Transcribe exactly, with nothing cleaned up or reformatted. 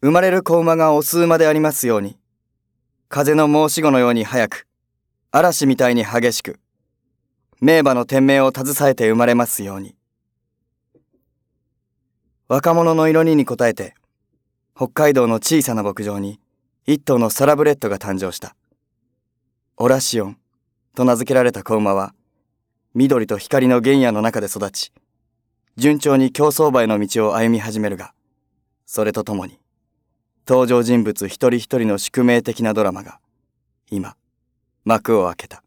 生まれる子馬がオス馬でありますように、風の申し子のように速く、嵐みたいに激しく、名馬の天命を携えて生まれますように。若者の色にに応えて、北海道の小さな牧場に一頭のサラブレッドが誕生した。オラシオンと名付けられた子馬は、緑と光の原野の中で育ち、順調に競走馬への道を歩み始めるが、それとともに、登場人物一人一人の宿命的なドラマが、今、幕を開けた。